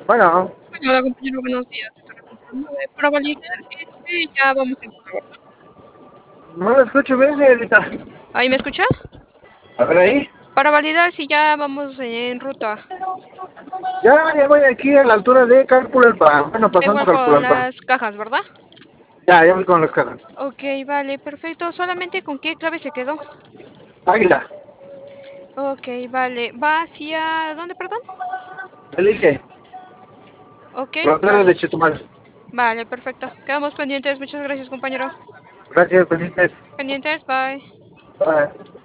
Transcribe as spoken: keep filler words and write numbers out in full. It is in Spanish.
Bueno, Hola, compañero, buenos días. Estoy reportando, eh, para validar, este, ya vamos en ruta, ¿verdad? no lo escucho bien, señorita. ¿Ahí me escucha? A ver ahí. Para validar si ya vamos en ruta. Ya, ya voy aquí a la altura de Calpulalpan. Bueno, Da pasando igual con Calpulalpan. las cajas, ¿verdad? Ya, ya voy con las cajas. Ok, vale, perfecto. ¿Solamente con qué clave se quedó? Águila, Ok, vale. ¿Va hacia dónde, perdón? elige. Ok, Frontera vale. de Chetumal. Vale, perfecto. Quedamos pendientes. Muchas gracias, compañero. Gracias, pendientes. Pendientes, bye. Bye.